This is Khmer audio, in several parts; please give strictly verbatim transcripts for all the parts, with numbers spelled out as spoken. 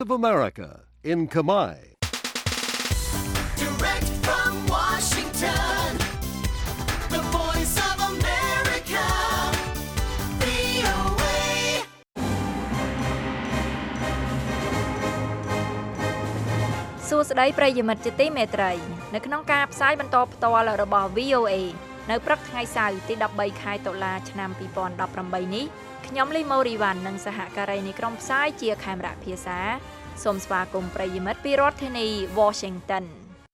of America in Khmer. Direct from Washington, the voice of America, វី អូ เอសួស្តីប្រិយមិត្តជាទីមេត្រីនៅក្នុងការផ្សាយបន្តផ្ទាល់របស់ វី អូ เอ នៅព្រឹកថ្ងៃសៅរ៍ទី13ខែតុលាឆ្នាំ2018នេះខ្ញុំលីម៉ូរីវ៉ាន់និងសហការីនៃក្រុមផ្សាយជាខេមរៈភាសាសូមស្វាគមន៍ប្រិយមិត្តពីរដ្ឋធានី Washington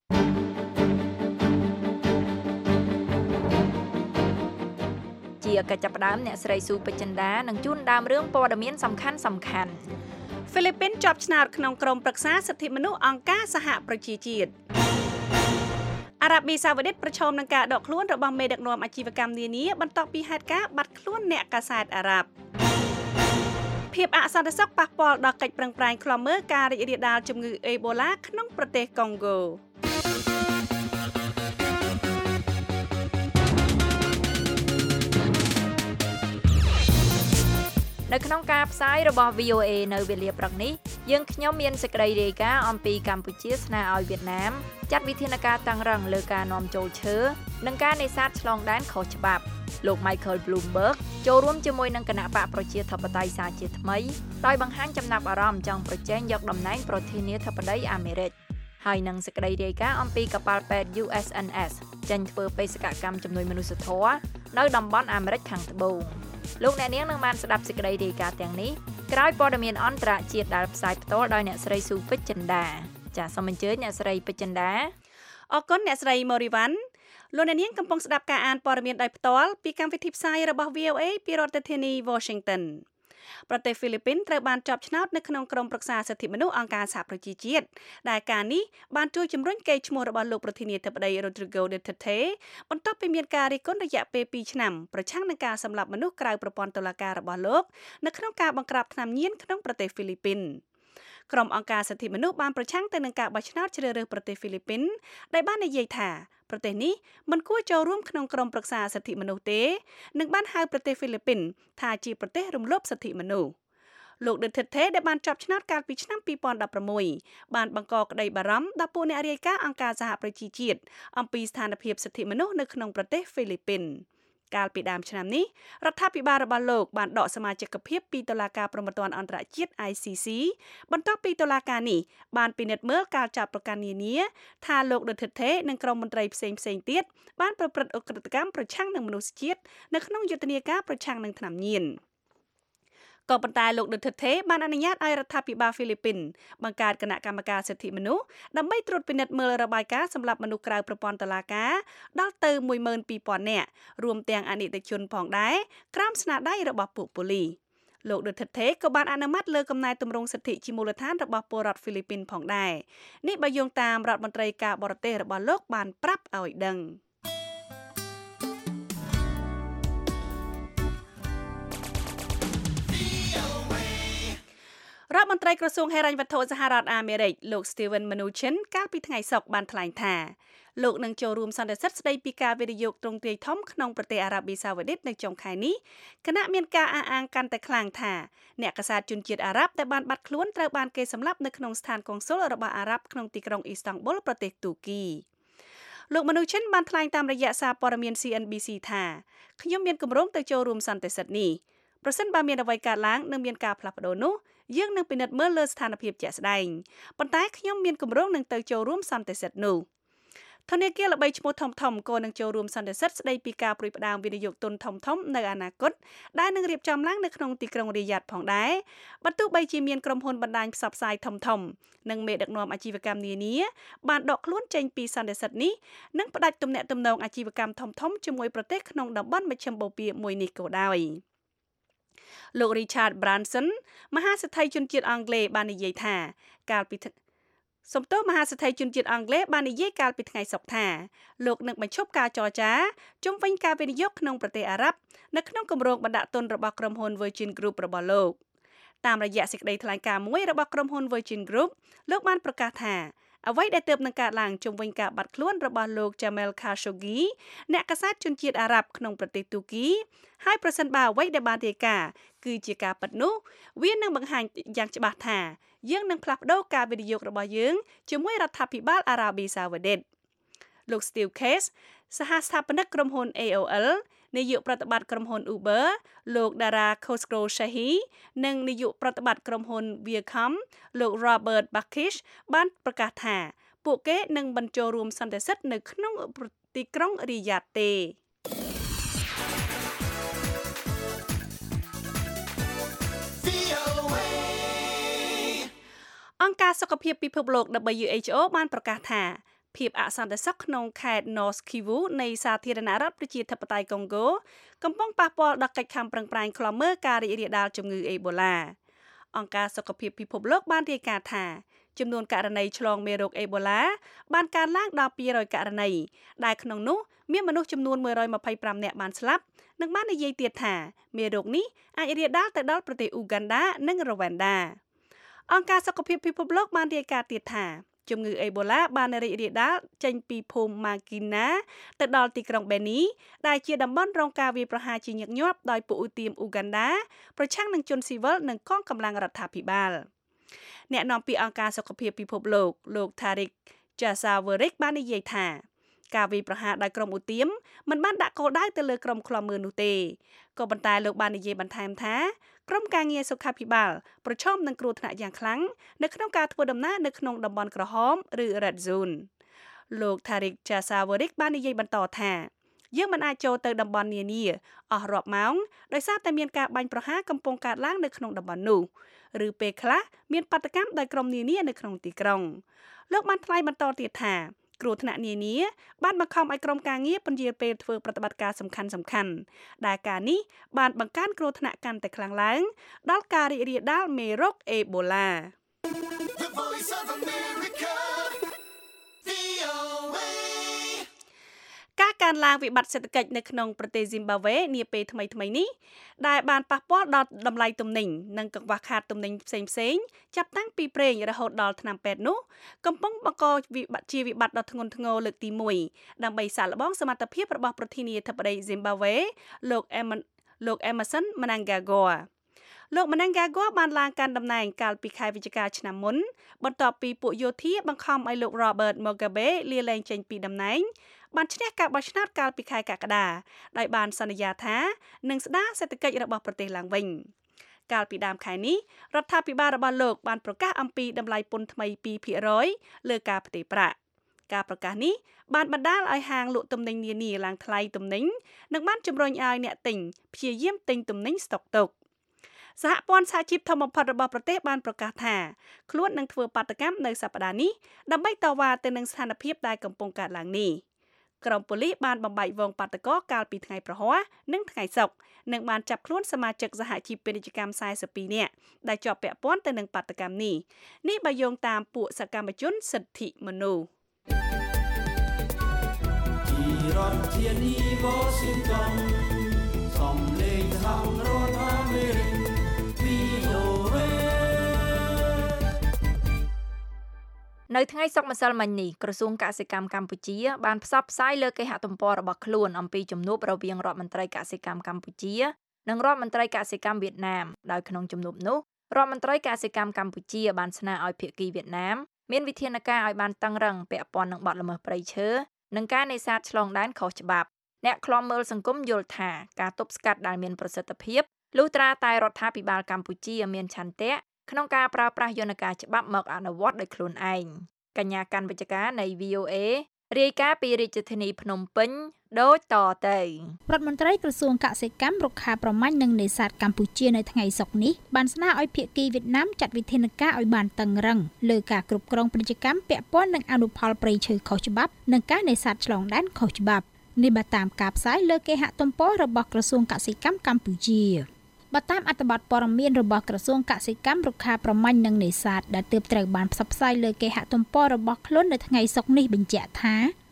ជាកិច្ចផ្ដើមអ្នកស្រីស៊ូពេជ្ជចិន្តានឹងជូនដើមរឿងព័ត៌មានសំខាន់សំខាន់ហ្វីលីពីនជាប់ឆ្នោតក្នុងក្រុមប្រឹក្សាសិទ្ធិមនុស្សអង្គការសហប្រជាជាតិអារ៉ាប៊ីសាអូឌីតប្រឈមនឹងការដកខ្លួនរបស់មេដឹកនាំអាជីវកម្មនានាបន្ទាប់ពីហេតុការណ៍បាត់ខ្លួនអ្នកកាសែតអារ៉ាប់ភាពអសន្តិសុខប៉ះពាល់ដល់កិច្ចប្រឹងប្រែងឃ្លាំមើលការរីករាលដាលជំងឺអេបូឡាក្នុងប្រទេសកុងហ្គោនៅក្នុងការផ្សាយរបស់ វី អូ เอ នៅវេលាព្រឹកនេះយើងខ្ញុំមានសេចក្តីរាយការណ៍អំពីកម្ពុជាស្នើឲ្យវៀតណាមចាត់វិធានការតាំងរឹងលើការនាំចូលឈើនិងការនេសាទឆ្លងដែនខុសច្បាប់លោក Michael Bloomberg ចូលរួមជាមួយនឹងគណៈបកប្រជាធិបតេយ្យសារជាថ្មីដោយបង្ហាញចំណាប់អារម្មណ៍ចង់ប្រជែងយកតំណែងប្រធានាធិបតីអាមេរិកហើយនឹងសេចក្តីរាយការណ៍អំពីកប៉ាល់ពេទ្យ យូ អេស អិន អេស ចេញធ្វើបេសកកម្មជំនួយមនុស្សធម៌នៅតំបន់អាមេរិកខាងត្បូងលោកអ្នកនាងនឹងបានស្ដាប់សេចក្តីរាយការណ៍ទាំងនេះក្រោយព័ត៌មានអន្តរជាតិដែលផ្សាយផ្ទាល់ដោយអ្នកស្រីស៊ូពេជ្ជចិន្តាចាសសូមអញ្ជើញអ្នកស្រីពេជ្ជចិន្តាអរគុណអ្នកស្រីម៉ូរីវ៉ាន់លោកអ្នកនាងកំពុងស្ដាប់ការអានព័ត៌មានដោយផ្ទាល់ពីកម្មវិធីផ្សាយរបស់ វី អូ เอ ពីរដ្ឋធានី Washington ប្រទេសហ្វីលីពីនត្រូវបានជាប់ឆ្នោតនៅក្នុងក្រុមប្រឹក្សាសិទ្ធិមនុស្សអង្គការសហប្រជាជាតិដែលការនេះបានជួយជំរុញកេរ្តិ៍ឈ្មោះរបស់លោកប្រធានាធិបតី Rodrigo Duterte បន្ទាប់ពីមានការរិះគន់រយៈពេលពីរឆ្នាំប្រឆាំងនឹងការសម្លាប់មនុស្សក្រៅប្រព័ន្ធតុលាការរបស់លោកនៅក្នុងការបង្ក្រាបថ្នាំញៀនក្នុងប្រទេសហ្វីលីពីនក្រុមអង្គការសិទ្ធិមនុស្សបានប្រឆាំងទៅនឹងការបោះឆ្នោតជ្រើសរើសប្រទេសហ្វីលីពីនដែលបាននិយាយថាប្រទេសនេះមិនគួរចូលរួមក្នុងក្រុមប្រឹក្សាសិទ្ធិមនុស្សទេនិងបានហៅប្រទេសហ្វីលីពីនថាជាប្រទេសរំលោភសិទ្ធិមនុស្សលោក Duterte ដែលបានជាប់ឆ្នោតកាលពីឆ្នាំពីរពាន់ដប់ប្រាំមួយបានបង្កក្តីបារម្ភដល់ពួកអ្នករាយការណ៍អង្គការសហប្រជាជាតិអំពីស្ថានភាពសិទ្ធិមនុស្សនៅក្នុងប្រទេសហ្វីលីពីនកាលពីដើមឆ្នាំនេះរដ្ឋាភិបាលរបស់លោកបានដកសមាជិកភាពពីតុលាការព្រហ្មទណ្ឌអន្តរជាតិ ไอ ซี ซี បន្ទាប់ពីតុលាការនេះបានពិនិត្យមើលការចាប់ប្រកាន់នានាថាលោក Duterte និងក្រុមមន្ត្រីផ្សេងៗទៀតបានប្រព្រឹត្តឧក្រិដ្ឋកម្មប្រឆាំងនឹងមនុស្សជាតិនៅក្នុងយុទ្ធនាការប្រឆាំងនឹងថ្នាំញៀនក៏ប៉ុន្តែលោក Duterte បានអនុញ្ញាតឲ្យរដ្ឋាភិបាលហ្វីលីពីនបង្កើតគណៈកម្មការសិទ្ធិមនុស្សដើម្បីត្រួតពិនិត្យមើលរបាយការណ៍សម្រាប់មនុស្សក្រៅប្រព័ន្ធតុលាការដល់ទៅមួយម៉ឺនពីរពាន់នាក់រួមទាំងអនិច្ចជនផងដែរក្រោមស្នាដៃរបស់ពួកប៉ូលីសលោក Duterte ក៏បានអនុម័តលើកំណែទម្រង់សិទ្ធិជាមូលដ្ឋានរបស់ពលរដ្ឋហ្វីលីពីនផងដែរនេះបើយោងតាមរដ្ឋមន្ត្រីការបរទេសរបស់លោកបានប្រាប់ឲ្យដឹងរដ្ឋមន្ត្រីក្រសួងហិរញ្ញវត្ថុសហរដ្ឋអាមេរិកលោក Steven Mnuchin កាលពីថ្ងៃសុក្របានថ្លែងថាលោកនឹងចូលរួមសន្និសីទស្ដីពីការវិនិយោគទ្រង់ទ្រាយធំក្នុងប្រទេសអារ៉ាប៊ីសាអូឌីតនៅចុងខែនេះគណៈមានការអះអាងកាន់តែខ្លាំងថាអ្នកកាសែតជនជាតិអារ៉ាប់ដែលបានបាត់ខ្លួនត្រូវបានគេសម្លាប់នៅក្នុងស្ថានកុងស៊ុលរបស់អារ៉ាប់ក្នុងទីក្រុងអ៊ីស្តង់ប៊ុលប្រទេសទូគីលោក Mnuchin បានថ្លែងតាមរយៈសារព័ត៌មាន ซี เอ็น บี ซี ថាខ្ញុំមានគម្រោងទៅចូលរួមសន្និសីទនេះប្រសិនបើមានអ្វីកើតឡើងនិងមានការផ្លាស់ប្ដូរនោះយើងនឹងពិនិត្យមើលលើស្ថានភាពជាក់ស្ដែងប៉ុន្តែខ្ញុំមានគម្រោងនឹងទៅចូលរួមសន្និសីទនោះធនាគារល្បីឈ្មោះធំធំក៏នឹងចូលរួមសន្និសីទស្ដីពីការព្រួយផ្ដាំវិនិយោគទុនធំធំនៅអនាគតដែលនឹងរៀបចំឡើងនៅក្នុងទីក្រុងរីយ៉ាតផងដែរបើទោះបីជាមានក្រុមហ៊ុនបណ្ដាញផ្សព្វផ្សាយធំធំនិងមេដឹកនាំអាជីវកម្មនានាបានដកខ្លួនចេញពីសន្និសីទនេះនិងផ្ដាច់ទំនាក់ទំនងអាជីវកម្មធំធំជាមួយប្រទេសក្នុងតំបន់មជ្ឈិមបូព៌ាមួយនេះក៏ដោយលោក Richard Branson មហាសេដ្ឋីជនជាតិអង់គ្លេសបាននិយាយថាកាលពីសំទោសមហាសេដ្ឋីជនជាតិអង់គ្លេសបាននិយាយកាលពីថ្ងៃសុក្រថាលោកនឹងបញ្ឈប់ការចរចាជុំវិញការវិនិយោគក្នុងប្រទេសអារ៉ាប់នៅក្នុងគម្រោងបណ្ដាក់ទុនរបស់ក្រុមហ៊ុន Virgin Group របស់លោកតាមរយៈសេចក្តីថ្លែងការណ៍មួយរបស់ក្រុមហ៊ុន Virgin Group លោកបានប្រកាសថាអ្វីដែលទើបនឹងកើតឡើងជុំវិញការបាត់ខ្លួនរបស់លោក Jamal Khashoggi អ្នកកាសែតជនជាតិអារ៉ាប់ក្នុងប្រទេសទូគីហើយប្រសិនបើអ្វីដែលបានរាយការណ៍គឺជាការពិតនោះវានឹងបង្ហាញយ៉ាងច្បាស់ថាយើងនឹងផ្លាស់ប្ដូរការវិនិយោគរបស់យើងជាមួយរដ្ឋាភិបាលអារ៉ាប៊ីសាអូឌីតលោក Steve Case សហស្ថាបនិកក្រុមហ៊ុន A O L នាយកប្រតិបត្តិក្រុមហ៊ុន Uber លោក Dara Khosrowshahi និងនាយកប្រតិបត្តិក្រុមហ៊ុន Viacom លោក Robert Bakish បានប្រកាសថាពួកគេនឹងបញ្ចូលរួមសន្តិសិទ្ធិនៅក្នុងទីក្រុងរីយ៉ាតទេអង្គការសុខភាពពិភពលោក W H O បានប្រកាសថាភាពអសន្តិសុខក្នុងខេត្ត North Kivu នៃសាធារណរដ្ឋប្រជាធិបតេយ្យកុងហ្គោកំពុងប៉ះពាល់ដល់កិច្ចខំប្រឹងប្រែងឃ្លាំមើលការរីករាលដាលជំងឺអេបូឡាអង្គការសុខភាពពិភពលោកបានរាយការណ៍ថាចំនួនករណីឆ្លងមេរោគអេបូឡាបានកើនឡើងដល់ពីររយករណីដែលក្នុងនោះមានមនុស្សចំនួនមួយរយម្ភៃប្រាំនាក់បានស្លាប់និងបាននិយាយទៀតថាមេរោគនេះអាចរាលដាលទៅដល់ប្រទេសអ៊ូហ្គាន់ដានិងរ៉ូវែនដាអង្គការសុខភាពពិភពលោកបានរាយការណ៍ទៀតថាជំងឺអេបូឡាបានរីករាលដាលចេញពីភូមិម៉ាគីណាទៅដល់ទីក្រុងបេនីដែលជាតំបន់រងការវាយប្រហារជាញឹកញាប់ដោយពួកឧទាមអ៊ូហ្គាន់ដាប្រឆាំងនឹងជនស៊ីវិលនិងកងកម្លាំងរដ្ឋាភិបាលអ្នកនាំពាក្យអង្គការសុខភាពពិភពលោកលោក Tarik Jasarevic បាននិយាយថាការវាយប្រហារដោយក្រុមឧទាមមិនបានដាក់គោលដៅទៅលើក្រុមឃ្លាំមើលនោះទេក៏ប៉ុន្តែលោកបាននិយាយបន្ថែមថាក្រុមការងារសុខាភិបាលប្រឈមនឹងគ្រោះថ្នាក់យ៉ាងខ្លាំងនៅក្នុងការធ្វើដំណើរនៅក្នុងតំបន់ក្រហមឬ Red Zone លោក Tarik Jasarevic បាននិយាយបន្តថាយើងមិនអាចចូលទៅតំបន់នានាអស់រាប់ម៉ោងដោយសារតែមានការបាញ់ប្រហារកំពុងកើតឡើងនៅក្នុងតំបន់នោះឬពេលខ្លះមានបាតុកម្មដោយក្រុមនានានៅក្នុងទីក្រុងលោកបានថ្លែងបន្តទៀតថាគ្រោះថ្នាក់នានាបានបង្ខំឲ្យក្រុមការងារពន្យាពេលធ្វើប្រតិបត្តិការសំខាន់សំខាន់ដែលការនេះបានបង្កើនគ្រោះថ្នាក់កាន់តែខ្លាំងឡើងដល់ការរីករាលដាលមេរោគអេបូឡា The Voice of America, V O A ការកើនឡើងវិបត្តិសេដ្ឋកិច្ចនៅក្នុងប្រទេស Zimbabwe នាពេលថ្មីៗនេះដែលបានប៉ះពាល់ដល់តម្លៃទំនិញនិងកង្វះខាតទំនិញផ្សេងៗចាប់តាំងពីប្រេងរហូតដល់ថ្នាំពេទ្យនោះកំពុងបង្កវិបត្តិជាវិបត្តិដ៏ធ្ងន់ធ្ងរលើកទីមួយដើម្បីសាកល្បងសមត្ថភាពរបស់ប្រធានាធិបតី Zimbabwe លោក លោក Emmerson Mnangagwa លោក Mnangagwa បានឡើងកាន់តំណែងកាលពីខែវិច្ឆិកាឆ្នាំមុនបន្ទាប់ពីពួកយោធាបង្ខំឲ្យលោក Robert Mugabe លាលែងចេញពីតំណែងបានឈ្នះការបោះឆ្នោតកាលពីខែកក្កដាដោយបានសន្យាថានឹងស្ដារសេដ្ឋកិច្ចរបស់ប្រទេសឡើងវិញកាលពីដើមខែនេះរដ្ឋាភិបាលរបស់លោកបានប្រកាសអំពីតម្លៃពន្ធថ្មី ពីរភាគរយ លើការផ្ទេរប្រាក់ការប្រកាសនេះបានបណ្ដាលឲ្យហាងលក់ទំនិញនានាឡើងថ្លៃទំនិញនិងបានជំរុញឲ្យអ្នកទិញព្យាយាមទិញទំនិញស្តុកទុកសហព័ន្ធសហជីពធំបំផុតរបស់ប្រទេសបានប្រកាសថាខ្លួននឹងធ្វើបាតកម្មនៅសប្តាហ៍នេះដើម្បីតវ៉ាទៅនឹងស្ថានភាពដែលកំពុងកើតឡើងនេះក្រុមប៉ូលីសបានបំបែកវងបាតុករកាលពីថ្ងៃប្រហ័សនិងថ្ងៃសុក្រនិងបានចាប់ខ្លួនសមាជិកសហជីពពាណិជ្ជកម្មสี่สิบtwoនាក់ដែលជាប់ពាក់ព័ន្ធទៅនឹងបាតុកម្មនេះនេះបើយោងតាមពួកសកម្មជនសិទ្ធិមនុស្សពីរដ្ឋធានី Washington សំឡេងសហរដ្ឋអាមេរិក V O A នៅថ្ងៃសុក្រម្សិលមិញនេះក្រសួងកសិកម្មកម្ពុជាបានផ្សព្វផ្សាយលើគេហទំព័ររបស់ខ្លួនអំពីជំនួបរវាងរដ្ឋមន្ត្រីកសិកម្មកម្ពុជានិងរដ្ឋមន្ត្រីកសិកម្មវៀតណាមដោយក្នុងជំនួបនោះរដ្ឋមន្ត្រីកសិកម្មកម្ពុជាបានស្នើឲ្យភាគីវៀតណាមមានវិធានការឲ្យបានតឹងរ៉ឹងពាក់ព័ន្ធនឹងបទល្មើសព្រៃឈើនិងការនេសាទឆ្លងដែនខុសច្បាប់អ្នកឃ្លាំមើលសង្គមយល់ថាការទប់ស្កាត់ដែលមានប្រសិទ្ធភាពលុះត្រាតែរដ្ឋាភិបាលកម្ពុជាមានឆន្ទៈក្នុងការប្រើប្រាស់យន្តការច្បាប់មកអនុវត្តដោយខ្លួនឯងកញ្ញាកាន់វិជ្ជការនៃ V O A រាយការណ៍ពីរាជធានីភ្នំពេញដូចតទៅរដ្ឋមន្ត្រីក្រសួងកសិកម្មរុក្ខាប្រមាញ់និងនេសាទកម្ពុជានៅថ្ងៃសុក្រនេះបានស្នើឲ្យភាគីវៀតណាមចាត់វិធានការឲ្យបានតឹងរ៉ឹងលើការគ្រប់គ្រងពាណិជ្ជកម្មពាក់ព័ន្ធនឹងអនុផលព្រៃឈើខុសច្បាប់និងការនេសាទឆ្លងដែនខុសច្បាប់នេះបើតាមការផ្សាយលើគេហទំព័ររបស់ក្រសួងកសិកម្មកម្ពុជាបើតាមអត្ថបទព័ត៌មានរបស់ក្រសួងកសិកម្មរុក្ខាប្រមាញ់និងនេសាទដែលទើបត្រូវបានផ្សព្វផ្សាយលើគេហទំព័ររបស់ខ្លួននៅថ្ងៃសុក្រនេះបញ្ជាក់ថា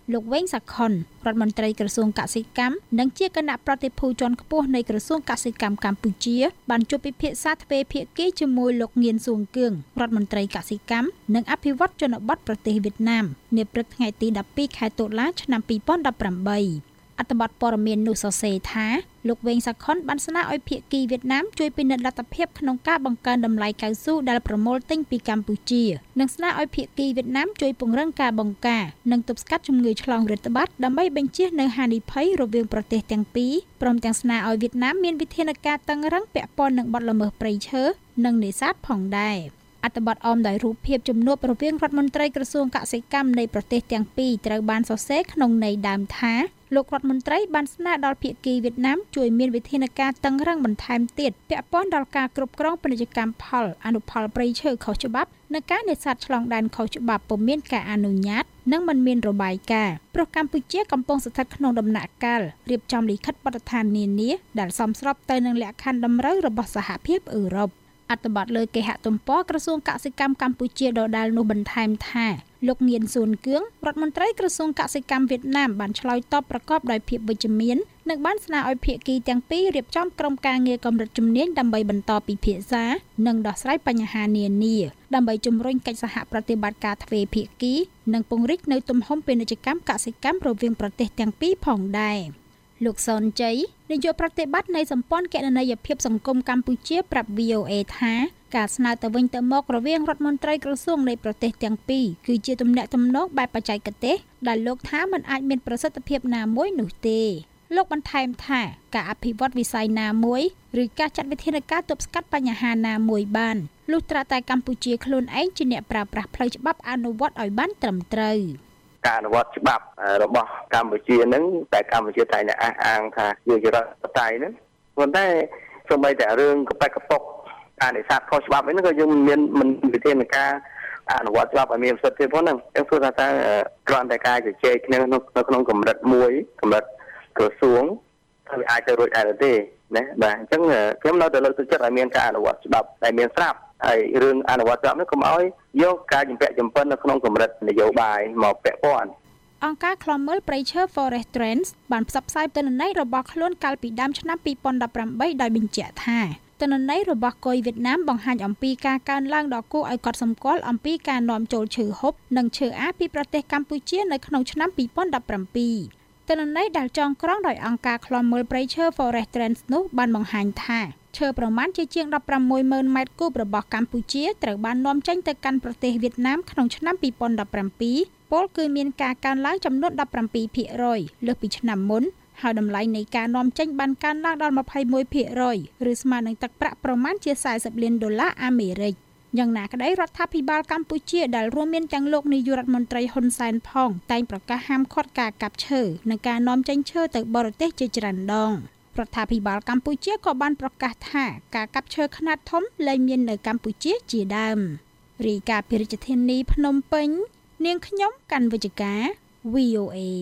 លោកវែងសាខុនរដ្ឋមន្ត្រីក្រសួងកសិកម្មនិងជាគណៈប្រតិភូជាន់ខ្ពស់នៃក្រសួងកសិកម្មកម្ពុជាបានជួបពិភាក្សាទ្វេភាគីជាមួយលោកងៀនសួងគឿងរដ្ឋមន្ត្រីកសិកម្មនិងអភិវឌ្ឍជនបទប្រទេសវៀតណាមនាព្រឹកថ្ងៃទីដប់ពីរខែតុលាឆ្នាំពីរពាន់ដប់ប្រាំបីអត្ថបទព័ត៌មាននោះសរសេរថាលោកវែងសាខុនបានស្នើឲ្យភាគីវៀតណាមជួយពិនិត្យលទ្ធភាពក្នុងការបង្កើនតម្លៃកៅស៊ូដែលប្រមូលទិញពីកម្ពុជានិងស្នើឲ្យភាគីវៀតណាមជួយពង្រឹងការបង្ការនិងទប់ស្កាត់ជំងឺឆ្លងរាតត្បាតដើម្បីបញ្ជៀសនូវហានិភ័យរវាងប្រទេសទាំងពីរព្រមទាំងស្នើឲ្យវៀតណាមមានវិធានការតឹងរ៉ឹងពាក់ព័ន្ធនឹងបទល្មើសព្រៃឈើនិងនេសាទផងដែរអត្ថបទអមដោយរូបភាពជំនួបរវាងរដ្ឋមន្ត្រីក្រសួងកសិកម្មនៃប្រទេសទាំងពីរត្រូវបានសរសេរក្នុងន័យដើមថាលោករដ្ឋមន្ត្រីបានស្នើដល់ភាគីវៀតណាមជួយមានវិធានការតឹងរ៉ឹងបន្ថែមទៀតពាក់ព័ន្ធដល់ការគ្រប់គ្រងពាណិជ្ជកម្មផលអនុផលព្រៃឈើខុសច្បាប់និងការនេសាទឆ្លងដែនខុសច្បាប់ពុំមានការអនុញ្ញាតនិងមិនមានរបាយការណ៍ព្រោះកម្ពុជាកំពុងស្ថិតក្នុងដំណាក់កាលរៀបចំលិខិតបទដ្ឋាននានាដែលសមស្របទៅនឹងលក្ខខណ្ឌតម្រូវរបស់សហភាពអឺរ៉ុបអត្ថបទលើគេហទំព័រក្រសួងកសិកម្មកម្ពុជាដដែលនោះបន្ថែមថាលោកងៀនសួនគឿងរដ្ឋមន្ត្រីក្រសួងកសិកម្មវៀតណាមបានឆ្លើយតបប្រកបដោយភាពវិជ្ជមាននិងបានស្នើឲ្យភាគីទាំងពីររៀបចំក្រុមការងារកម្រិតជំនាញដើម្បីបន្តពិភាក្សានិងដោះស្រាយបញ្ហានានាដើម្បីជំរុញកិច្ចសហប្រតិបត្តិការទ្វេភាគីនិងពង្រីកនៅទំហំពាណិជ្ជកម្មកសិកម្មរវាងប្រទេសទាំងពីរផងដែរលោកសនជ័យនាយកប្រតិបត្តិនៃសម្ព័ន្ធគណនេយ្យភាពសង្គមកម្ពុជាប្រាប់ វី អូ អេ ថាការស្នើទៅវិញទៅមករវាងរដ្ឋមន្ត្រីក្រសួងនៃប្រទេសទាំងពីរគឺជាទំនាក់ទំនងបែបបច្ចេកទេសដែលលោកថាមិនអាចមានប្រសិទ្ធភាពណាមួយនោះទេលោកបន្ថែមថាការអភិវឌ្ឍវិស័យណាមួយឬការចាត់វិធានការទប់ស្កាត់បញ្ហាណាមួយបានលុះត្រាតែកម្ពុជាខ្លួនឯងជាអ្នកប្រើប្រាស់ផ្លូវច្បាប់អនុវត្តឲ្យបានត្រឹមត្រូវការអនុវត្តច្បាប់របស់កម្ពុជានឹងតែកម្ពុជាតែអះអាងថាជារដ្ឋបတ်ហ្នឹងប៉ុន្តែសូម្បីតែរឿងកប៉ែកកប៉ុកការនេសាទខុសច្បាប់ហ្នឹងក៏យើងមានមិនវិធានការអនុវត្តច្បាប់ឲ្យមានប្រសិទ្ធភាពផងហ្នឹងយើងធ្វើថាតើគ្រាន់តែការជជែកគ្នានៅក្នុងកម្រិតមួយកម្រិតក្រសួងថាវាអាចទៅរួចដែរទេណាបាទអញ្ចឹងខ្ញុំនៅតែលើកទឹកចិត្តឲ្យមានការអនុវត្តច្បាប់តែមានស្រាប់ហើយរឿងអនុវត្តច្បាប់នេះកុំឲ្យយកការជំពាក់ចំពិននៅក្នុងកម្រិតនយោបាយមកពាក់ព័ន្ធអង្គការឃ្លាំមើលព្រៃឈើ Forest Trends បានផ្សព្វផ្សាយទិន្នន័យរបស់ខ្លួនកាលពីដើមឆ្នាំពីរពាន់ដប់ប្រាំបីដោយបញ្ជាក់ថាទិន្នន័យរបស់កុយវៀតណាមបង្ហាញអំពីការកើនឡើងដ៏គួរឲ្យកត់សម្គាល់អំពីការនាំចូលឈើហូបនិងឈើអាពីប្រទេសកម្ពុជានៅក្នុងឆ្នាំពីរពាន់ដប់ប្រាំពីរទិន្នន័យដែលចងក្រងដោយអង្គការឃ្លាំមើលព្រៃឈើ Forest Trends នោះបានបង្ហាញថាឈើប្រមាណជាជាងដប់ប្រាំមួយម៉ឺនម៉ែត្រគូបរបស់កម្ពុជាត្រូវបាននាំចេញទៅកាន់ប្រទេសវៀតណាមក្នុងឆ្នាំពីរពាន់ដប់ប្រាំពីរពលគឺមានការកើនឡើងចំនួនដប់ប្រាំពីរភាគរយលើសពីឆ្នាំមុនហើយតម្លៃនៃការនាំចេញបានកើនឡើងដល់ម្ភៃមួយភាគរយឬស្មើនឹងទឹកប្រាក់ប្រមាណជាសែសិបលានដុល្លារអាមេរិកយ៉ាងណាក្តីរដ្ឋាភិបាលកម្ពុជាដែលរួមមានទាំងលោកនាយករដ្ឋមន្ត្រីហ៊ុនសែនផងតែងប្រកាសហាមឃាត់ការកាប់ឈើនិងការនាំចេញឈើទៅបរទេសជាច្រើនដងរដ្ឋាភិបាលកម្ពុជាក៏បានប្រកាសថាការកាប់ឈើខ្នាតធំលែងមាននៅកម្ពុជាជាដើមរាយការណ៍ពីរាជធានីភ្នំពេញនាងខ្ញុំកាន់វិជ្ជការ វី អូ អេ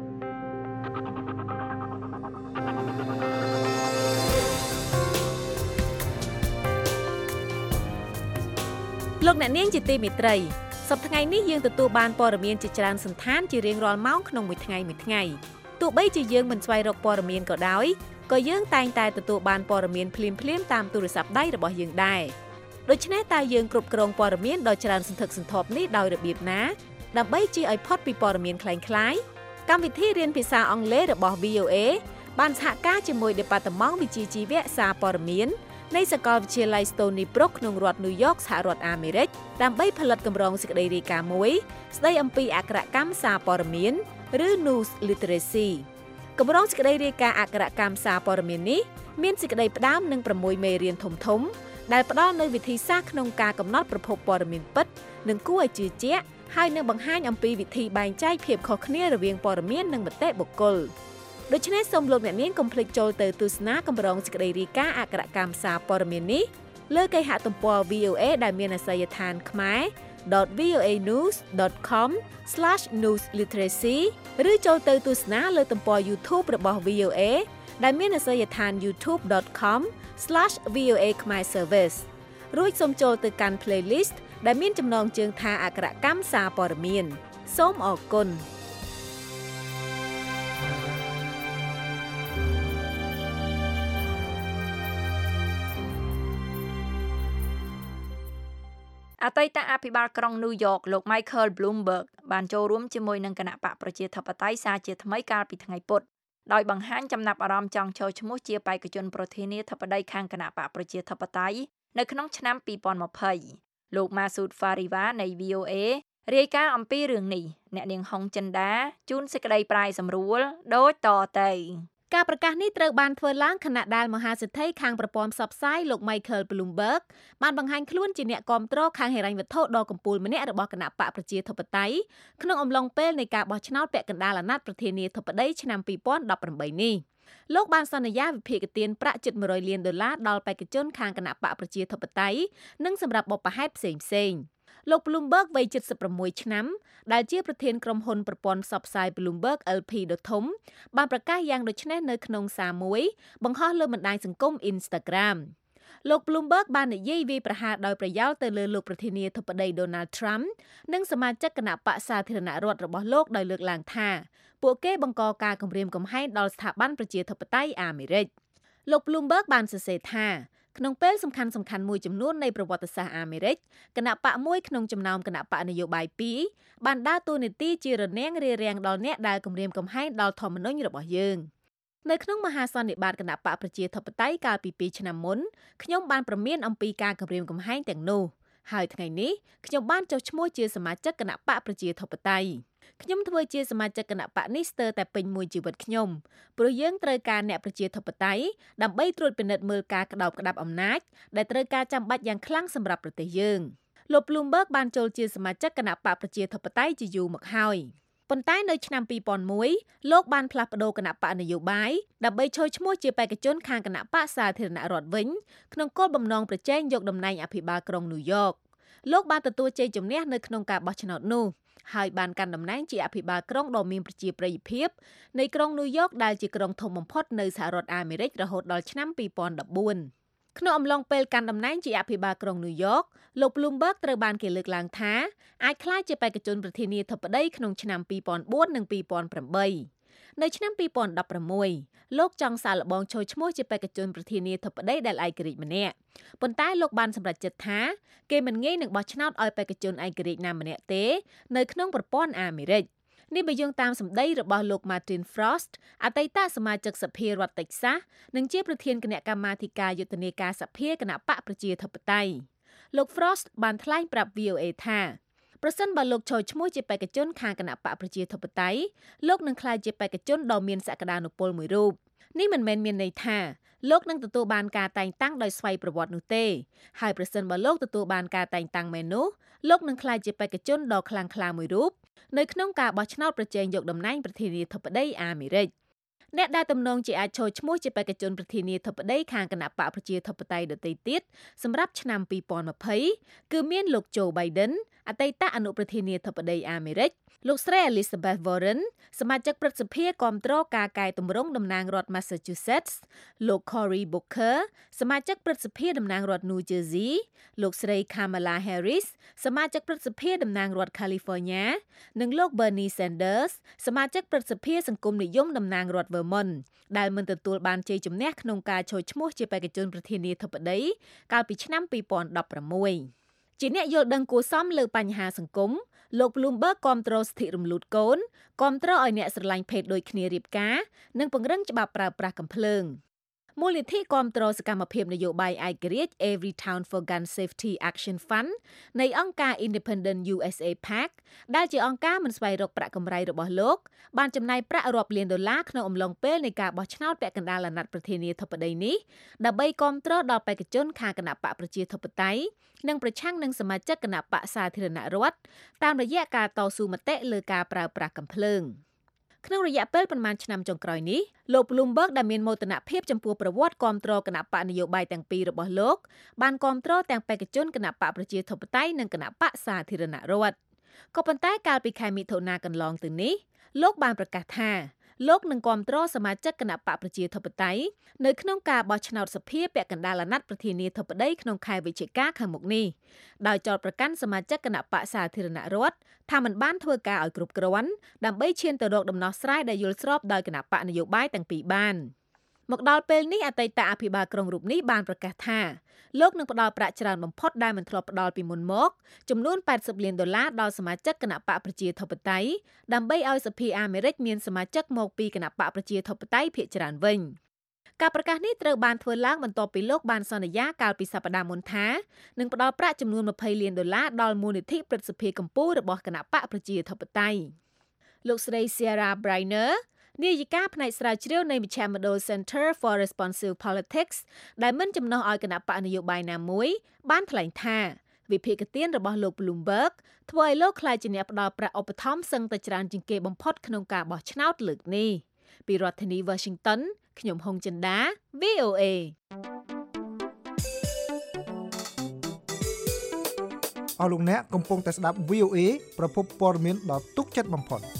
លោកអ្នកនាងជាទីមេត្រីសប្តាហ៍ថ្ងៃនេះយើងទទួលបានព័ត៌មានជាច្រើនសន្តានជារៀងរាល់ម៉ោងក្នុងមួយថ្ងៃមួយថ្ងៃទោះបីជាយើងមិនស្វែងរកព័ត៌មានក៏ដោយក៏យើងតែងតែទទួលបានព័ត៌មានភ្លាមៗតាមទូរស័ព្ទដៃរបស់យើងដែរដូច្នេះតើយើងគ្រប់គ្រងព័ត៌មានដ៏ច្រើនសន្ធឹកសន្ធាប់នេះដោយរបៀបណាដើម្បីជៀសឲ្យផុតពីព័ត៌មានคล้ายៗកម្មវិធីរៀនភាសាអង់គ្លេសរបស់ វី អូ អេ បានសហការជាមួយ Department វិជ្ជាជីវៈសារព័ត៌មាននៃសាកលវិទ្យាល័យ Stony Brook ក្នុងរដ្ឋ New York សហរដ្ឋអាមេរិកដើម្បីផលិតកម្រងសេចក្តីរាយការណ៍មួយស្តីអំពីអក្ខរកម្មសារព័ត៌មានឬ News Literacy កម្រងសេចក្តីរាយការណ៍អក្ខរកម្មសារព័ត៌មាននេះមានសេចក្តីផ្ដើមនឹងប្រាំមួយមេរៀនធំៗដែលផ្ដល់នូវវិធីសាស្ត្រក្នុងការកំណត់ប្រភពព័ត៌មានពិតនិងគួរឲ្យជឿជាក់ហើយនឹងបង្ហាញអំពីវិធីបែងចែកភាពខុសគ្នារវាងព័ត៌មាននិងមតិបុគ្គលដូច្នេះសូមលោកអ្នកនាងកុំភ្លេចចូលទៅទស្សនាកម្រងសេចក្តីរាយការណ៍អក្ខរកម្មសារព័ត៌មាននេះលើគេហទំព័រ វី អូ អេ ដែលមានអាសយដ្ឋានខ្មែរ ដត វី អូ អេ news ដត com ស្លាស news literacy ឬចូលទៅទស្សនាលើទំព័រ YouTube របស់ វី អូ អេ ដែលមានអាសយដ្ឋាន ยูทูบ ដត com ស្លាស វី អូ អេ ខ្មែរ Service រួចសូមចូលទៅកាន់ playlist ដែលមានចំណងជើងថាអក្ខរកម្មសារព័ត៌មានសូមអរគុណអតីតអភិបាលក្រុង New York លោក Michael Bloomberg បានចូលរួមជាមួយនឹងគណៈបកប្រជាធិបតេយ្យសារជាថ្មីកាលពីថ្ងៃពុធដោយបង្ហាញចំណាប់អារម្មណ៍ចង់ចូលឈ្មោះជាបេក្ខជនប្រធានាធិបតីខាងគណៈបកប្រជាធិបតេយ្យនៅក្នុងឆ្នាំពីរពាន់ម្ភៃលោក Masood Fariva នៃ V O A រាយការណ៍អំពីរឿងនេះអ្នកនាងហុងចិន្តាជូនសេចក្តីប្រាយសម្រួលដូចតទៅការប្រកាសនេះត្រូវបានធ្វើឡើងខណៈដែលមហាសេដ្ឋីខាងប្រព័ន្ធផ្សព្វផ្សាយលោក Michael Bloomberg បានបង្ហាញខ្លួនជាអ្នកគាំទ្រខាងហិរញ្ញវត្ថុដ៏កំពូលម្នាក់របស់គណៈបកប្រជាធិបតេយ្យក្នុងអំឡុងពេលនៃការបោះឆ្នោតពាក់កណ្ដាលអាណត្តិប្រធានាធិបតីឆ្នាំពីរពាន់ដប់ប្រាំបីនេះលោកបានសន្យាវិភាគទានប្រាក់ជិតមួយរយលានដុល្លារដល់បេក្ខជនខាងគណៈបកប្រជាធិបតេយ្យនិងសម្រាប់បុព្វហេតុផ្សេងផ្សេងលោក Bloomberg វ័យជិតសិបប្រាំមួយឆ្នាំដែលជាប្រធានក្រុមហ៊ុនប្រព័ន្ធផ្សព្វផ្សាយ Bloomberg แอล พี ដ៏ធំបានប្រកាសយ៉ាងដូចនេះនៅក្នុងសារមួយបង្ហោះលើបណ្ដាញសង្គម Instagram លោក Bloomberg បាននិយាយវាយប្រហារដោយប្រយោលទៅលើលោកប្រធានាធិបតី Donald Trump និងសមាជិកគណៈបក្សសាធារណរដ្ឋរបស់លោកដោយលើកឡើងថាពួកគេបង្កការគំរាមកំហែងដល់ស្ថាប័នប្រជាធិបតេយ្យអាមេរិកលោក Bloomberg បានសរសេរថាក្នុងពេលសំខាន់សំខាន់មួយចំនួននៃប្រវត្តិសាស្ត្រអាមេរិកគណៈបកមួយក្នុងចំណោមគណៈបកនយោបាយពីរបានដើរតួនាទីជារនាំងរារាំងដល់អ្នកដែលគំរាមកំហែងដល់ធម្មនុញ្ញរបស់យើងនៅក្នុងមហាសន្និបាតគណៈបកប្រជាធិបតេយ្យកាលពីពីរឆ្នាំមុនខ្ញុំបានប្រមានអំពីការគំរាមកំហែងទាំងនោះហើយថ្ងៃនេះខ្ញុំបានចុះឈ្មោះជាសមាជិកគណៈបកប្រជាធិបតេយ្យខ្ញុំធ្វើជាសមាជិកគណៈបកនេះស្ទើរតែពេញមួយជីវិតខ្ញុំព្រោះយើងត្រូវការអ្នកប្រជាធិបតេយ្យដើម្បីត្រួតពិនិត្យមើលការក្តោបក្តាប់អំណាចដែលត្រូវការចាំបាច់យ៉ាងខ្លាំងសម្រាប់ប្រទេសយើងលោក Bloomberg បានចូលជាសមាជិកគណៈបកប្រជាធិបតេយ្យជាយូរមកហើយប៉ុន្តែនៅឆ្នាំពីរពាន់មួយលោកបានផ្លាស់ប្តូរគណៈបកនយោបាយដើម្បីចូលឈ្មោះជាបេក្ខជនខាងគណៈបកសាធារណរដ្ឋវិញក្នុងគោលបំណងប្រជែងយកតំណែងអភិបាលក្រុង New York លោកបានទទួលជ័យជំនះនៅក្នុងការបោះឆ្នោតនោះហើយបានកាន់តំណែងជាអភិបាលក្រុងដ៏មានប្រជាប្រិយភាពនៃក្រុង New York ដែលជាក្រុងធំបំផុតនៅសហរដ្ឋអាមេរិករហូតដល់ឆ្នាំពីរពាន់ដប់បួនក្នុងអំឡុងពេលកាន់តំណែងជាអភិបាលក្រុង New York លោក Bloomberg ត្រូវបានគេលើកឡើងថាអាចក្លាយជាបេក្ខជនប្រធានាធិបតីក្នុងឆ្នាំពីរពាន់បួននិងពីរពាន់ប្រាំបីនៅឆ្នាំពីរពាន់ដប់ប្រាំមួយលោកចង់សាកល្បងចូលឈ្មោះជាបេក្ខជនប្រធានាធិបតីដែលឯករាជ្យម្នាក់ប៉ុន្តែលោកបានសម្រេចចិត្តថាគេមិនងាយនឹងបោះឆ្នោតឲ្យបេក្ខជនឯករាជ្យណាម្នាក់ទេនៅក្នុងប្រព័ន្ធអាមេរិកនេះបើយោងតាមសម្ដីរបស់លោក Martin Frost អតីតសមាជិកសភារដ្ឋ Texas និងជាប្រធានគណៈកម្មាធិការយុទ្ធនាការសភាគណៈបកប្រជាធិបតេយ្យលោក Frost បានថ្លែងប្រាប់ V O A ថាប្រសិនបើលោកចូលឈ្មោះជាបេក្ខជនខាងគណៈបកប្រជាធិបតេយ្យលោកនឹងក្លាយជាបេក្ខជនដ៏មានសក្តានុពលមួយរូបនេះមិនមែនមានន័យថាលោកនឹងទទួលបានការតែងតាំងដោយស្វ័យប្រវត្តិនោះទេហើយប្រសិនបើលោកទទួលបានការតែងតាំងមែននោះលោកនឹងក្លាយជាបេក្ខជនដ៏ខ្លាំងក្លាមួយរូបនៅក្នុងការបោះឆ្នោតប្រជែងយកតំណែងប្រធានាធិបតីអាមេរិកអ្នកដែលទំនងជាអាចចូលឈ្មោះជាបេក្ខជនប្រធានាធិបតីខាងគណៈបកប្រជាធិបតេយ្យដទៃទៀតសម្រាប់ឆ្នាំពីរពាន់ម្ភៃគឺមានលោក Joe Biden អតីតអនុប្រធានាធិបតីអាមេរិកលោកស្រី Elizabeth Warren សមាជិកព្រឹទ្ធសភាគាំទ្រការកែតម្រង់តំណាងរដ្ឋ Massachusetts លោក Cory Booker សមាជិកព្រឹទ្ធសភាតំណាងរដ្ឋ New Jersey លោកស្រី Kamala Harris សមាជិកព្រឹទ្ធសភាតំណាងរដ្ឋ California និងលោក Bernie Sanders សមាជិកព្រឹទ្ធសភាសង្គមនិយមតំណាងរដ្ឋ Vermont ដែលមិនទទួលបានជ័យជំនះក្នុងការចូលឈ្មោះជាបេក្ខជនប្រធានាធិបតីកាលពីឆ្នាំពីរពាន់ដប់ប្រាំមួយជាអ្នកយល់ដឹងគួរសមលើបញ្ហាសង្គមលោក Bloomberg គាំទ្រសិទ្ធិរំលូតកូនគាំទ្រឲ្យអ្នកស្រឡាញ់ភេទដូចគ្នារៀបការនិងពង្រឹងច្បាប់ប្រើប្រាស់កាំភ្លើងមូលនិធិគាំទ្រសកម្មភាពនយោបាយឯករាជ្យ Every Town for Gun Safety Action Fund នៃអង្គការ Independent យូ អេស เอ PAC ដែលជាអង្គការមិនស្វែងរកប្រាក់កម្រៃរបស់លោកបានចំណាយប្រាក់រាប់លានដុល្លារក្នុងអំឡុងពេលនៃការបោះឆ្នោតពាក់កណ្ដាលអាណត្តិប្រធានាធិបតីនេះដើម្បីគាំទ្រដល់បេក្ខជនខាងគណៈបកប្រជាធិបតេយ្យនិងប្រឆាំងនឹងសមាជិកគណៈបកសាធារណរដ្ឋតាមរយៈការតស៊ូមតិលើការប្រើប្រាស់កាំភ្លើងក្នុងរយៈពេលប្រមាណឆ្នាំចុងក្រោយនេះលោក Bloomberg ដែលមានមោទនភាពចំពោះប្រវត្តិគាំទ្រគណៈបកនយោបាយទាំងពីររបស់លោកបានគាំទ្រទាំងបេក្ខជនគណៈបកប្រជាធិបតេយ្យនិងគណៈបកសាធារណរដ្ឋក៏ប៉ុន្តែកាលពីខែមិថុនាកន្លងទៅនេះលោកបានប្រកាសថាលោកនឹងគាំទ្រសមាជិកគណៈបកប្រជាធិបតេយ្យនៅក្នុងការបោះឆ្នោតសភាពាក់កណ្ដាលអាណត្តិប្រធានាធិបតីក្នុងខែវិច្ឆិកាខាងមុខនេះដោយចោទប្រកាន់សមាជិកគណៈបកសាធារណរដ្ឋថាមិនបានធ្វើការឲ្យគ្រប់គ្រាន់ដើម្បីឈានទៅរកដំណោះស្រាយដែលយល់ស្របដោយគណៈបកនយោបាយទាំងពីរបានមកដល់ពេលនេះអតីតអភិបាលក្រុងរូបនេះបានប្រកាសថាលោកនឹងផ្ដល់ប្រាក់ច្រើនបំផុតដែលមិនធ្លាប់ផ្ដល់ពីមុនមកចំនួនแปดสิบលានដុល្លារដល់សមាជិកគណៈបកប្រជាធិបតេយ្យដើម្បីឲ្យសភាអាមេរិកមានសមាជិកមកពីគណៈបកប្រជាធិបតេយ្យភាគច្រើនវិញការប្រកាសនេះត្រូវបានធ្វើឡើងបន្ទាប់ពីលោកបានសន្យាកាលពីសប្តាហ៍មុនថានឹងផ្ដល់ប្រាក់ចំនួនยี่สิบលានដុល្លារដល់មូលនិធិព្រឹទ្ធសភាកម្ពុជារបស់គណៈបកប្រជាធិបតេយ្យលោកស្រី Sarah Brinerនាយិកាផ្នែកស្រាវជ្រាវនៃមជ្ឈមណ្ឌល Center for Responsive Politics ដែលមិនចំណុះឲ្យគណៈបកនយោបាយណាមួយបានថ្លែងថាវិភាគទានរបស់លោក Bloomberg ធ្វើឲ្យលោកក្លាយជាអ្នកផ្ដល់ប្រាក់ឧបត្ថម្ភសឹងតែច្រើនជាងគេបំផុតក្នុងការបោះឆ្នោតលើកនេះពីរដ្ឋធានី Washington ខ្ញុំហុងចិន្តា V O A អស់លោកអ្នកកំពុងតែស្ដាប់ V O A ប្រភពព័ត៌មានដ៏ទុកចិត្តបំផុត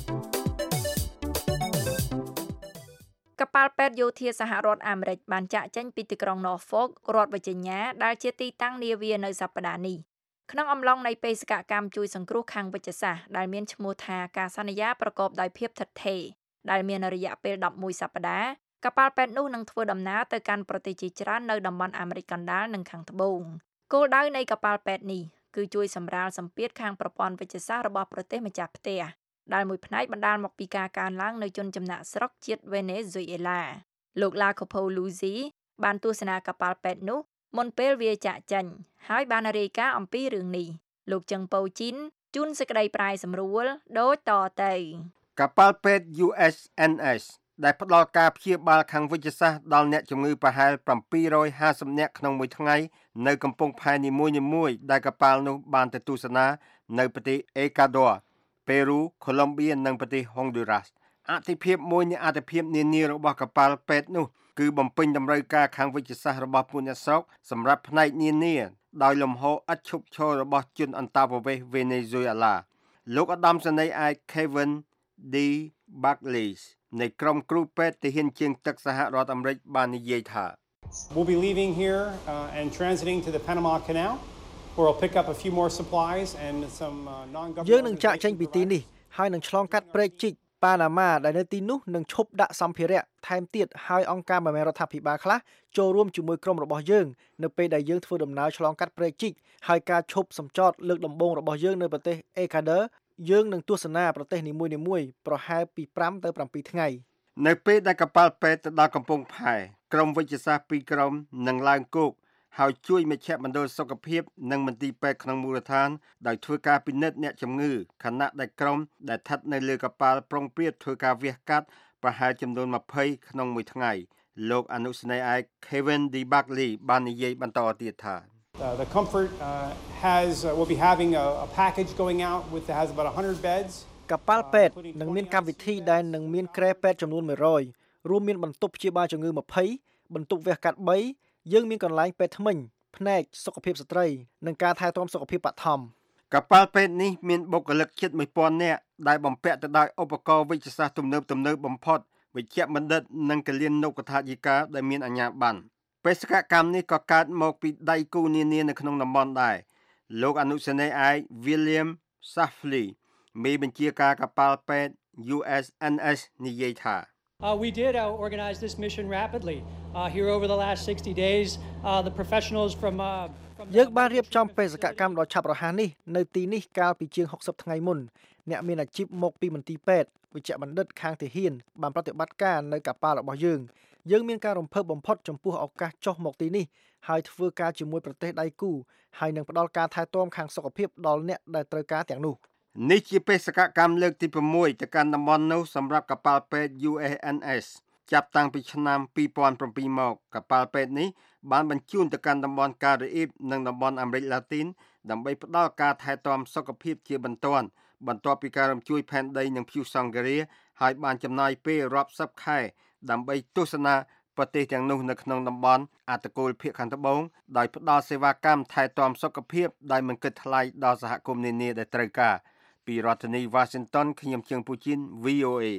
កប៉ាល់ពេទ្យយោធាសហរដ្ឋអាមេរិកបានចាក់ចេញពីទីក្រុង Norfolk រដ្ឋ Virginia ដែលជាទីតាំងនាវានៅសប្តាហ៍នេះក្នុងអំឡុងនៃបេសកកម្មជួយសង្គ្រោះខាងវិទ្យាសាស្ត្រដែលមានឈ្មោះថាការសន្យាប្រកបដោយភាពឋិតថេរដែលមានរយៈពេលelevenសប្តាហ៍កប៉ាល់ពេទ្យនោះនឹងធ្វើដំណើរទៅកាន់ប្រទេសជាច្រើននៅតំបន់អាមេរិកកណ្ដាលនិងខាងត្បូងគោលដៅនៃកប៉ាល់ពេទ្យនេះគឺជួយសម្រាលសម្ពាធខាងប្រព័ន្ធវិទ្យាសាស្ត្ររបស់ប្រទេសម្ចាស់ផ្ទះដែលមួយផ្នែកបណ្ដាលមកពីការកើនឡើងនៃជនចំណាក់ស្រុកជាតិវេណេស៊ុយអេឡាលោក Jacopo Luzzi បានទស្សនាកប៉ាល់ពេទ្យនោះមុនពេលវាចាក់ចេញហើយបានរាយការណ៍អំពីរឿងនេះលោកចឹងប៉ូជីនជូនសេចក្តីប្រាយសម្រួលដូចតទៅកប៉ាល់ពេទ្យ U S N S ដែលផ្ដល់ការព្យាបាលខាងវិទ្យាសាស្ត្រដល់អ្នកជំងឺប្រហែលseven hundred fiftyនាក់ក្នុងមួយថ្ងៃនៅកំពង់ផែនីមួយៗដែលកប៉ាល់នោះបានទៅទស្សនានៅប្រទេសអេកាឌ័រពេរូ កូឡុំបៀ និងប្រទេសហុងឌូរ៉ាសអតិភិបមួយនៃអតិភិបនានារបស់កប៉ាល់ពេទ្យនោះគឺបំពេញតម្រូវការខាងវិទ្យាសាស្ត្ររបស់ពួកអ្នកស្រុកសម្រាប់ផ្នែកនានាដោយលំហូរឥតឈប់ឈររបស់ជនអន្តោប្រវេសន៍វេណេស៊ុយអេឡាលោកឧត្តមសេនីយ៍ឯក Kevin D. Buckley នៃក្រុមគ្រូពេទ្យទាហានជើងទឹកសហរដ្ឋអាមេរិកបាននិយាយថា We'll be leaving here uh, and transiting to the Panama Canal where we'll pick up a few more supplies and some uh, non-government យើងនឹងចាក់ចេញពីទីនេះហើយនឹងឆ្លងកាត់ព្រែកជីកប៉ាណាម៉ាដែលនៅទីនោះនឹងឈប់ដាក់សម្ភារៈថែមទៀតហើយអង្គការមិនមែនរដ្ឋាភិបាលខ្លះចូលរួមជាមួយក្រុមរបស់យើងនៅពេលដែលយើងធ្វើដំណើរឆ្លងកាត់ព្រែកជីកហើយការឈប់សម្ចតលើកដំបូងរបស់យើងនៅប្រទេសអេកាឌ័រយើងនឹងទស្សនាប្រទេសនីមួយៗប្រហែលពីfiveទៅsevenថ្ងៃនៅពេលដែលកប៉ាល់ពេទ្យទៅដល់កំពង់ផែក្រុមវិទ្យាសាស្ត្រពីរក្រុមនឹងឡើងគោកហើយជួយមជ្ឈមណ្ឌលសុខភាពនិងមន្ទីរពេទ្យក្នុងមូលដ្ឋានដោយធ្វើការពិនិត្យអ្នកជំងឺខណៈដែលក្រុមដែលស្ថិតនៅលើកប៉ាល់ប្រុងប្រៀបធ្វើការវះកាត់ប្រហែលចំនួនtwentyក្នុងមួយថ្ងៃលោកអនុសេនីយ៍ឯក Kevin D. Buckley បាននិយាយបន្តទៀតថា Uh, the Comfort uh, has uh, will be having a, a package going out with has about one hundred beds កប៉ាល់ពេទ្យនឹងមានកម្មវិធីដែលនឹងមានគ្រែពេទ្យចំនួនone hundredរួមមានបន្ទប់ព្យាបាលជំងឺtwentyបន្ទប់វះកាត់threeយើងមានកន្លែងពេទ្យថ្មិញផ្នែកសុខភាពស្ត្រីនិងការថែទាំសុខភាពបឋមកប៉ាល់ពេទ្យនេះមានបុគ្គលិកជិតone thousandនាក់ដែលបំពាក់ទៅដោយឧបករណ៍វិទ្យាសាស្ត្រទំនើបទំនើបបំផុតវិជ្ជបណ្ឌិតនិងគិលានុបដ្ឋាយិកាដែលមានអាជ្ញាប័ណ្ណបេសកកម្មនេះក៏កើតមកពីដៃគូនានានៅក្នុងតំបន់ដែរលោកអនុសេនីយ៍ឯក William Safley មេបញ្ជាការកប៉ាល់ពេទ្យ U S N S និយាយថា Uh, we did uh, organize this mission rapidly. Uh, here over the last sixty days, uh, the professionals from uh, from យើងបានរៀបចំបេសកកម្មដ៏ឆាប់រហ័សនេះនៅទីនេះកាលពីជាងsixtyថ្ងៃមុនអ្នកមានអាជីពមកពីមន្ទីរពេទ្យវិជ្ជបណ្ឌិតខាងទាហានបានប្រតិបត្តិការនៅកប៉ាល់របស់យើងយើងមានការរំភើបបំផុតចំពោះឱកាសចុះមកទីនេះហើយធ្វើការជាមួយប្រទេសដៃគូហើយនឹងផ្ដល់ការថែទាំខាងសុខភាពដល់អ្នកដែលត្រូវការទាំងនោះនេះជាបេសកកម្មលើកទីsixទៅកាន់តំបន់នោះសម្រាប់កប៉ាល់ពេទ្យ U S N S ចាប់តាំងពីឆ្នាំtwo thousand sevenមកកប៉ាល់ពេទ្យនេះបានបញ្ជូនទៅកាន់តំបន់ការ៉េអ៊ីបនិងតំបន់អាមេរិកឡាទីនដើម្បីផ្ដល់ការថែទាំសុខភាពជាបន្ទាន់បន្ទាប់ពីការរំជួយផែនដីនិងភូសង្ឃរាហើយបានចំណាយពេលរាប់សិបខែដើម្បីទស្សនាប្រទេសទាំងនោះនៅក្នុងតំបន់អត្តកូលភាគខាងត្បូងដោយផ្ដល់សេវាកម្មថែទាំសុខភាពដែលមិនគិតថ្លៃដល់សហគមន៍នានាដែលត្រូវការពីរដ្ឋធានី Washington ខ្ញុំជើងពូជីន V O A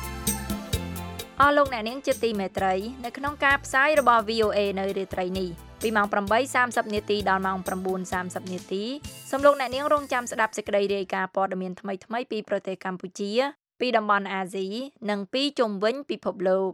អស់លោកអ្នកនាងជាទីមេត្រីនៅក្នុងការផ្សាយរបស់ V O A នៅរាត្រីនេះពីម៉ោង ប្រាំបីសាមសិប នាទីដល់ម៉ោង ប្រាំបួនសាមសិប នាទីសូមលោកអ្នកនាងរងចាំស្ដាប់សេចក្តីរាយការណ៍ព័ត៌មានថ្មីៗពីប្រទេសកម្ពុជាពីតំបន់អាស៊ីនិងពីជុំវិញពិភពលោក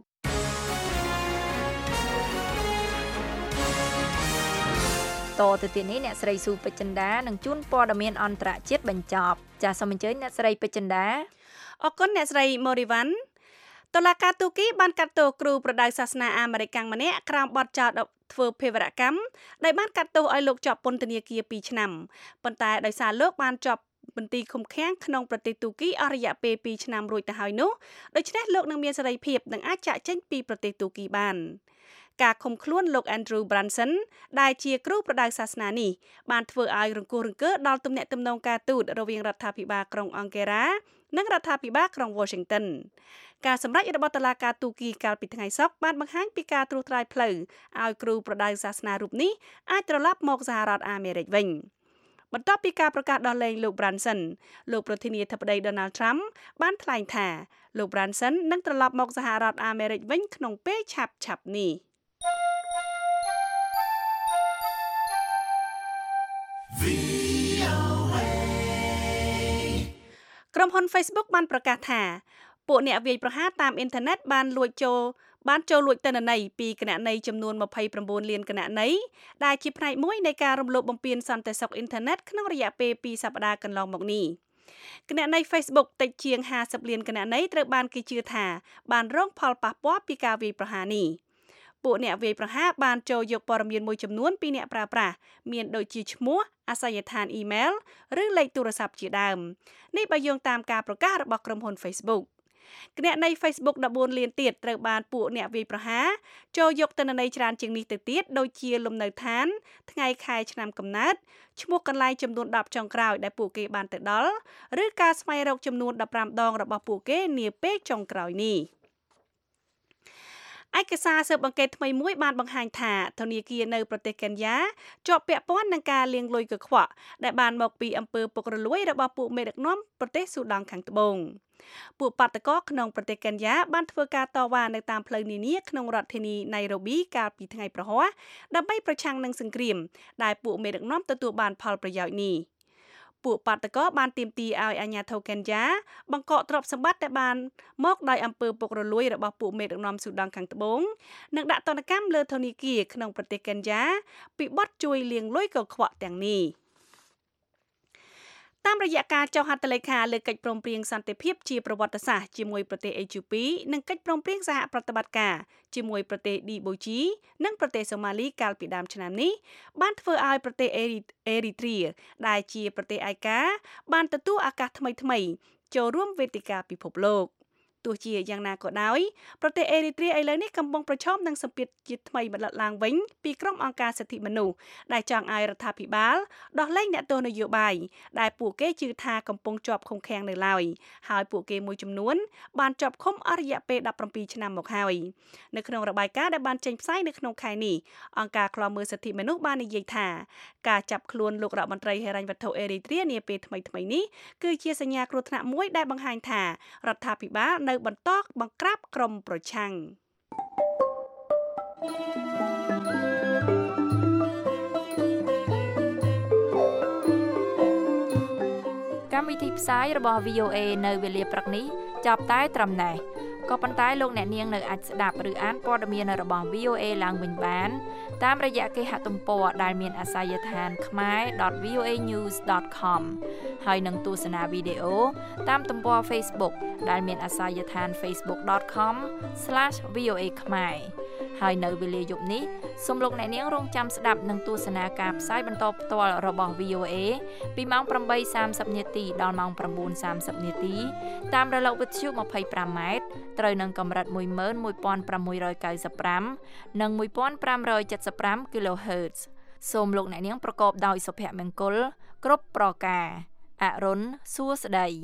តទៅទៀតនេះអ្នកស្រីស៊ូពេជ្រចិន្តានឹងជូនព័ត៌មានអន្តរជាតិបញ្ចប់ចាសសូមអញ្ជើញអ្នកស្រីពេជ្រចិន្តាអរគុណអ្នកស្រីម៉ូរីវ៉ាន់តុលាការទូគីបានកាត់ទោសគ្រូប្រដៅសាសនាអាមេរិកម្នាក់ក្រោមបទចោទធ្វើភេរវកម្មដែលបានកាត់ទោសឲ្យលោកជាប់ពន្ធនាគារពីរឆ្នាំប៉ុន្តែដោយសារលោកបានជាប់បន្ទីឃុំឃាំងក្នុងប្រទេសទូគីអស់រយៈពេលពីរឆ្នាំរួចទៅហើយនោះដូច្នេះលោកនឹងមានសេរីភាពនិងអាចចាកចេញពីប្រទេសទូគីបានការឃុំខ្លួនលោក Andrew Branson ដែលជាគ្រូប្រដៅសាសនានេះបានធ្វើឲ្យរង្គោះរង្គើដល់ទំនាក់ទំនងការទូតរវាងរដ្ឋាភិបាលក្រុងអង្គារ៉ានិងរដ្ឋាភិបាលក្រុង Washington ការសម្រេចរបស់តុលាការទូគីកាលពីថ្ងៃសុក្របានបង្ហាញពីការត្រួសត្រាយផ្លូវឲ្យគ្រូប្រដៅសាសនារូបនេះអាចត្រឡប់មកសហរដ្ឋអាមេរិកវិញបន្ទាប់ពីការប្រកាសដោះលែងលោក Branson លោកប្រធានាធិបតី Donald Trump បានថ្លែងថាលោក Branson នឹងត្រឡប់មកសហរដ្ឋអាមេរិកវិញក្នុងពេលឆាប់ៗនេះក្រុមហ៊ុន Facebook បានប្រកាសថាពួកអ្នកវាយប្រហារតាមអ៊ីនធឺណិតបានលួចចូលបានចូលលួចទិន្នន័យពីគណនីចំនួនម្ភៃប្រាំបួនលានគណនីដែលជាផ្នែកមួយនៃការរំលោភបំពានសន្តិសុខអ៊ីនធឺណិតក្នុងរយៈពេលពីរសប្តាហ៍កន្លងមកនេះគណនី Facebook តិចជាងហាសិបលានគណនីត្រូវបានគេជឿថាបានរងផលប៉ះពាល់ពីការវាយប្រហារនេះពួកអ្នកវាយប្រហារបានចូលយកព័ត៌មានមួយចំនួនពីអ្នកប្រើប្រាស់មានដូចជាឈ្មោះអាសយដ្ឋានអ៊ីមែលឬលេខទូរស័ព្ទជាដើមនេះបើយោងតាមការប្រកាសរបស់ក្រុមហ៊ុន Facebook គណនី Facebook ដប់បួនលានទៀតត្រូវបានពួកអ្នកវាយប្រហារចូលយកទិន្នន័យច្រើនជាងនេះទៅទៀតដូចជាលំនៅឋានថ្ងៃខែឆ្នាំកំណើតឈ្មោះកន្លែងចំនួនដប់ចុងក្រោយដែលពួកគេបានទៅដល់ឬការស្វែងរកចំនួនដប់ប្រាំដងរបស់ពួកគេនាពេលចុងក្រោយនេះឯកសារស៊ើបអង្កេតថ្មីមួយបានបង្ហាញថាធនាគារនៅប្រទេសកេនយ៉ាជាប់ពាក់ព័ន្ធនឹងការលាងលុយកខ្វក់ដែលបានមកពីអំពើពុករលួយរបស់ពួកមេដឹកនាំប្រទេសស៊ូដង់ខាងត្បូងពួកបាតកោក្នុងប្រទេសកេនយ៉ាបានធ្វើការតវ៉ានៅតាមផ្លូវនានាក្នុងរដ្ឋធានីណៃរ៉ូប៊ីកាលពីថ្ងៃប្រហ័សដើម្បីប្រឆាំងនឹងសង្គ្រាមដែលពួកមេដឹកនាំទទួលបានផលប្រយោជន៍នេះពួកបាតកោបានទាមទារឲ្យអាជ្ញាធរកេនយ៉ាបង្កកទ្រព្យសម្បត្តិដែលបានមកដោយអំពើពុករលួយរបស់ពួកមេដឹកនាំស៊ូដង់ខាងត្បូងនិងដាក់ទណ្ឌកម្មលើធនាគារក្នុងប្រទេសកេនយ៉ាពីបទជួយលាងលុយកខ្វក់ទាំងនេះតាមរយៈការចុះហត្ថលេខាលើកិច្ចព្រមព្រៀងសន្តិភាពជាប្រវត្តិសាស្ត្រជាមួយប្រទេសអេជូពីនិងកិច្ចព្រមព្រៀងសហប្រតិបត្តិការជាមួយប្រទេសឌីបូជីនិងប្រទេសសូម៉ាលីកាលពីដើមឆ្នាំនេះបានធ្វើឲ្យប្រទេសអេរីត្រៀដែលជាប្រទេសឯកាបានទទួលឱកាសថ្មីៗចូលរួមវេទិកាពិភពលោកទោះជាយ៉ាងណាក៏ដោយប្រទេសអេរីត្រៀឥឡូវនេះកំពុងប្រឈមនឹងសម្ពាធជាតិថ្មីបន្លត់ឡើងវិញពីក្រុមអង្គការសិទ្ធិមនុស្សដែលចង់ឲ្យរដ្ឋាភិបាលដោះលែងអ្នកទោសនយោបាយដែលពួកគេជឿថាកំពុងជាប់ឃុំឃាំងនៅឡើយហើយពួកគេមួយចំនួនបានជាប់ឃុំអស់រយៈពេលដប់ប្រាំពីរឆ្នាំមកហើយនៅក្នុងរបាយការណ៍ដែលបានចេញផ្សាយនៅក្នុងខែនេះអង្គការឃ្លាំមើលសិទ្ធិមនុស្សបាននិយាយថាការចាប់ខ្លួនលោករដ្ឋមន្ត្រីហិរញ្ញវត្ថុអេរីត្រៀនាពេលថ្មីៗនេះគឺជាសញ្ញាគ្រោះថ្នាក់មួយដែលបង្ហាញថារដ្ឋាភិបាលនៅបន្តបង្ក្រាបក្រុមប្រឆាំងកម្មវិធីផ្សាយរបស់ វី អូ អេ នៅវេលាព្រឹកនេះចាប់តែត្រឹមណេះក៏ប៉ុន្តែលោកអ្នកនាងនៅអាចស្ដាប់ឬអានព័ត៌មានរបស់ វី អូ អេ ឡើងវិញបានតាមរយៈគេហទំព័រដែលមានអាសយដ្ឋាន khmae dot v o a news dot com ហើយនឹងទស្សនាវីដេអូតាមទំព័រ Facebook ដែលមានអាសយដ្ឋាន facebook dot com slash v o a khmae ហើយនៅវេលាយប់នេះសូមលោកអ្នកនាងរងចាំស្ដាប់និងទស្សនាការផ្សាយបន្តផ្ទាល់របស់ វី អូ អេ ពីម៉ោងប្រាំបីសាមសិបនាទីដល់ម៉ោងប្រាំបួនសាមសិបនាទីតាមរលកវិទ្យុម្ភៃប្រាំម៉ែត្រត្រូវនឹងកម្រិតមួយម៉ឺនមួយពាន់ប្រាំមួយរយកៅសិបប្រាំនិងមួយពាន់ប្រាំរយចិតសិបប្រាំ kilohertz សូមលោកអ្នកនាងប្រកបដោយសុភមង្គលគ្រប់ប្រការអរុនសួស្តី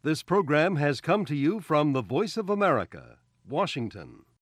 This program has come to you from the Voice of America, Washington.